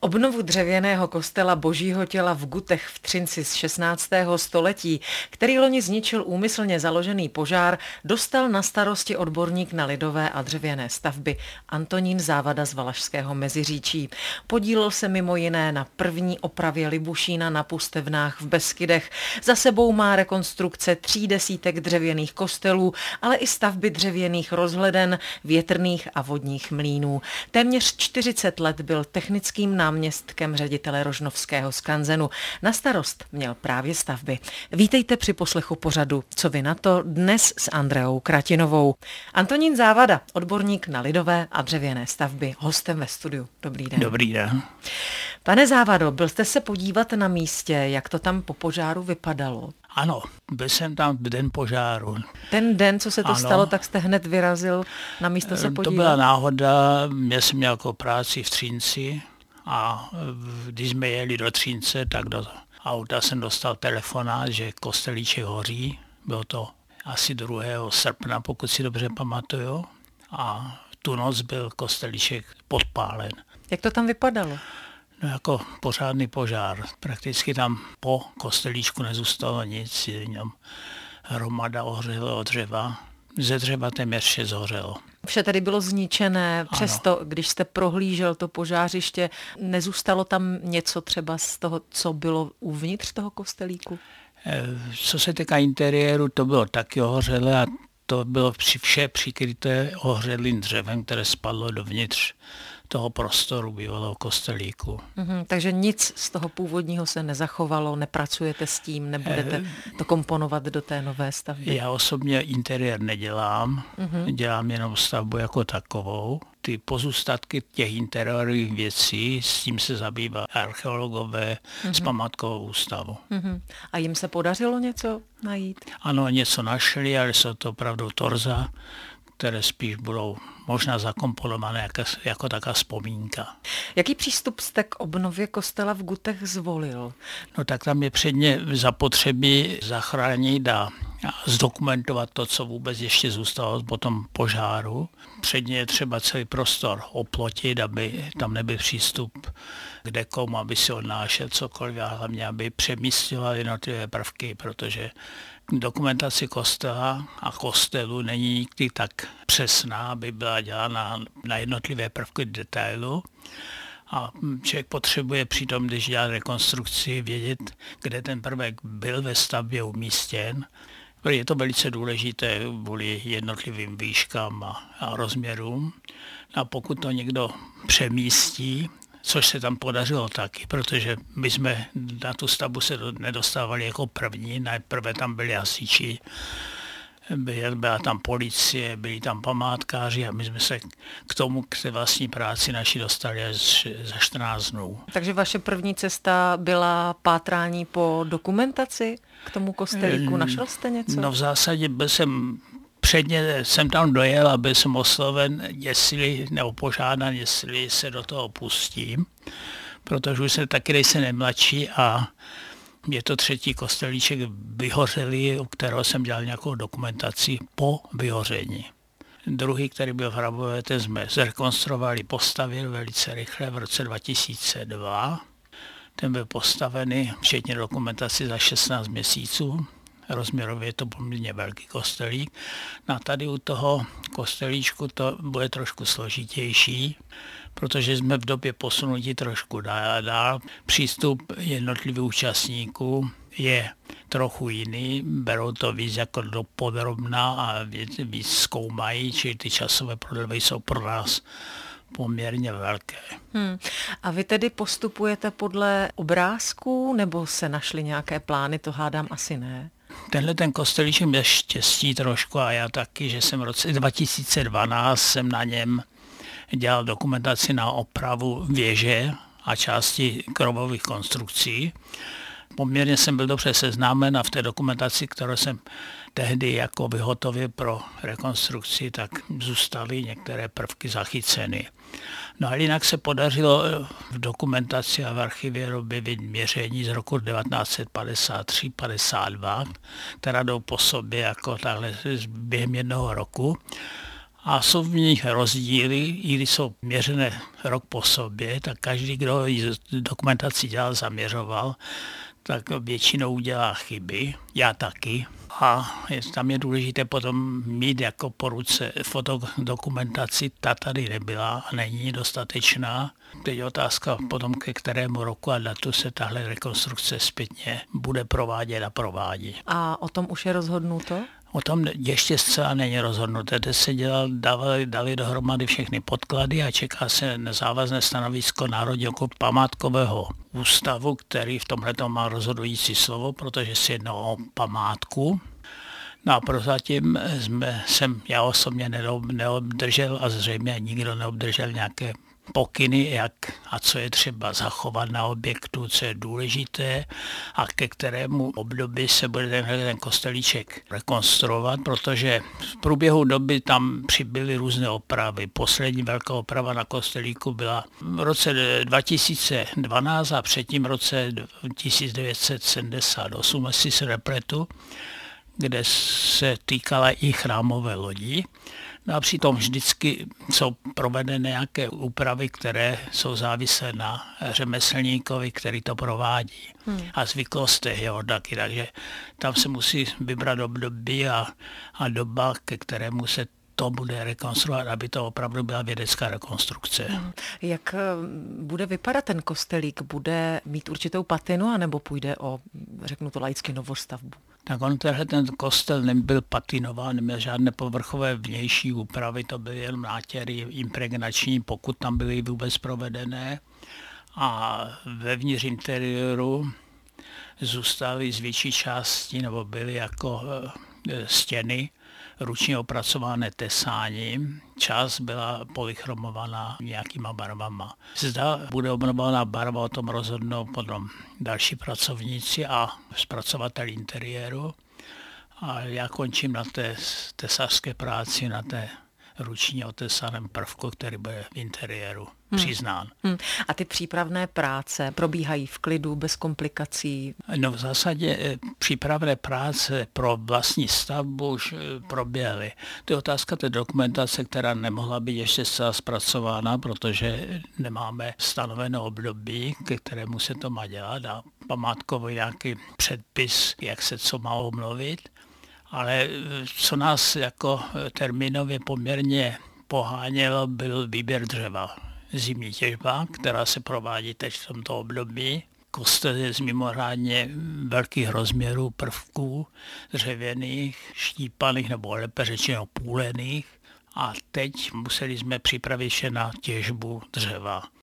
Obnovu dřevěného kostela Božího těla v Gutech v Třinci z 16. století, který loni zničil úmyslně založený požár, dostal na starosti odborník na lidové a dřevěné stavby Antonín Závada z Valašského Meziříčí. Podílel se mimo jiné na první opravě Libušína na Pustevnách v Beskydech. Za sebou má rekonstrukce 30 dřevěných kostelů, ale i stavby dřevěných rozhleden, větrných a vodních mlýnů. Téměř 40 let byl technickým náměstkem ředitele Rožnovského skanzenu. Na starost měl právě stavby. Vítejte při poslechu pořadu Co vy na to, dnes s Andreou Kratinovou. Antonín Závada, odborník na lidové a dřevěné stavby, hostem ve studiu. Dobrý den. Dobrý den. Pane Závado, byl jste se podívat na místě, jak to tam po požáru vypadalo? Ano, byl jsem tam v den požáru. Ten den, co se to stalo, tak jste hned vyrazil na místo se podívat? To byla náhoda, jsem měl jako práci v Třinci a když jsme jeli do Třince, tak do auta jsem dostal telefonát, že kostelíček hoří. Bylo to asi 2. srpna, pokud si dobře pamatuju. A tu noc byl kostelíček podpálen. Jak to tam vypadalo? No jako pořádný požár. Prakticky tam po kostelíčku nezůstalo nic, jenom hromada ohřelého dřeva. Ze dřeva téměř vše zhořelo. Vše tedy bylo zničené, přesto, když jste prohlížel to požářiště, nezůstalo tam něco třeba z toho, co bylo uvnitř toho kostelíku? Co se týká interiéru, to bylo taky ohořelé a to bylo vše přikryté ohořelým dřevem, které spadlo dovnitř toho prostoru bývalého kostelíku. Takže nic z toho původního se nezachovalo, nepracujete s tím, nebudete to komponovat do té nové stavby? Já osobně interiér nedělám, dělám jenom stavbu jako takovou. Ty pozůstatky těch interiérových věcí, s tím se zabývá archeologové z památkového ústavu. A jim se podařilo něco najít? Ano, něco našli, ale jsou to opravdu torza, které spíš budou možná zakomponované jako taková vzpomínka. Jaký přístup jste k obnově kostela v Gutech zvolil? No tak tam je předně zapotřebí zachránit a zdokumentovat to, co vůbec ještě zůstalo po tom požáru. Předně je třeba celý prostor oplotit, aby tam nebyl přístup kdekomu, aby si odnášel cokoliv a hlavně, aby přemístěval jednotlivé prvky, protože dokumentace kostela a kostelu není nikdy tak přesná, aby byla dělána na jednotlivé prvky detailu. A člověk potřebuje přitom, když dělá rekonstrukci, vědět, kde ten prvek byl ve stavbě umístěn. Je to velice důležité kvůli jednotlivým výškám a rozměrům. A pokud to někdo přemístí, což se tam podařilo taky, protože my jsme na tu stavbu se nedostávali jako první, najprve tam byli hasiči, byla tam policie, byli tam památkáři a my jsme se k té vlastní práci naši dostali až za 14 dnů. Takže vaše první cesta byla pátrání po dokumentaci k tomu kostelíku? Našel jste něco? No v zásadě předně jsem tam dojel a byl jsem osloven, nebo požádán, jestli se do toho pustím, protože už jsem taky nejsem nemladší a je to 3. kostelíček vyhořelý, u kterého jsem dělal nějakou dokumentaci po vyhoření. Druhý, který byl v Hrabové, ten jsme zrekonstruovali, postavili velice rychle v roce 2002. Ten byl postavený, včetně dokumentaci, za 16 měsíců. Rozměrově je to poměrně velký kostelík. No a tady u toho kostelíčku to bude trošku složitější, protože jsme v době posunutí trošku dál. Přístup jednotlivých účastníků je trochu jiný, berou to víc jako do podrobna a víc zkoumají, čili ty časové prodlevy jsou pro nás poměrně velké. A vy tedy postupujete podle obrázků, nebo se našly nějaké plány, to hádám asi ne? Tenhle ten kostelíček měl štěstí trošku a já taky, že jsem v roce 2012 jsem na něm dělal dokumentaci na opravu věže a části krovových konstrukcí. Poměrně jsem byl dobře seznámen a v té dokumentaci, kterou jsem tehdy jako vyhotovil pro rekonstrukci, tak zůstaly některé prvky zachyceny. No a jinak se podařilo v dokumentaci a v archivě objevit měření z roku 1953-52, která jdou po sobě jako takhle během jednoho roku. A jsou v nich rozdíly, i když jsou měřené rok po sobě, tak každý, kdo dokumentaci dělal, zaměřoval, tak většinou dělá chyby, já taky. A tam je důležité potom mít jako po ruce fotodokumentaci, ta tady nebyla a není dostatečná. Teď je otázka potom, ke kterému roku a datu se tahle rekonstrukce zpětně bude provádět a provádí. A o tom už je rozhodnuto? O tom ještě zcela není rozhodnuté. Teď se dali dohromady všechny podklady a čeká se nezávazné stanovisko Národního památkového ústavu, který v tomhle má rozhodující slovo, protože se jedná o památku. No a prozatím jsem já osobně neobdržel a zřejmě nikdo neobdržel nějaké pokyny, jak a co je třeba zachovat na objektu, co je důležité a ke kterému období se bude ten kostelíček rekonstruovat, protože v průběhu doby tam přibyly různé opravy. Poslední velká oprava na kostelíku byla v roce 2012 a předtím v roce 1978, jestli se nepletu, kde se týkala i chrámové lodi. No a přitom vždycky jsou provedeny nějaké úpravy, které jsou závislé na řemeslníkovi, který to provádí. A zvyklostech jeho taky, takže tam se musí vybrat období a doba, ke kterému se to bude rekonstruovat, aby to opravdu byla vědecká rekonstrukce. Jak bude vypadat ten kostelík? Bude mít určitou patinu, anebo půjde o, řeknu to laicky, novostavbu? Tak ten kostel nebyl patinován, neměl žádné povrchové vnější úpravy, to byly jen nátěry impregnační, pokud tam byly vůbec provedené. A vevnitř interiéru zůstaly z větší části, nebo byly jako stěny ručně opracované tesáním. Část byla polychromovaná nějakýma barvama. Zda bude obnovovaná barva, o tom rozhodnou potom další pracovníci a zpracovatel interiéru. A já končím na té tesařské práci, na té ručně otesaném prvku, který bude v interiéru přiznán. A ty přípravné práce probíhají v klidu, bez komplikací? No v zásadě přípravné práce pro vlastní stavbu už proběhly. To je otázka té dokumentace, která nemohla být ještě zcela zpracována, protože nemáme stanovené období, ke kterému se to má dělat a památkový nějaký předpis, jak se co má obnovit. Ale co nás jako termínově poměrně pohánělo, byl výběr dřeva. Zimní těžba, která se provádí teď v tomto období. Kostel je z mimořádně velkých rozměrů prvků dřevěných, štípaných nebo lépe řečeno půlených. A teď museli jsme připravit vše na těžbu dřeva.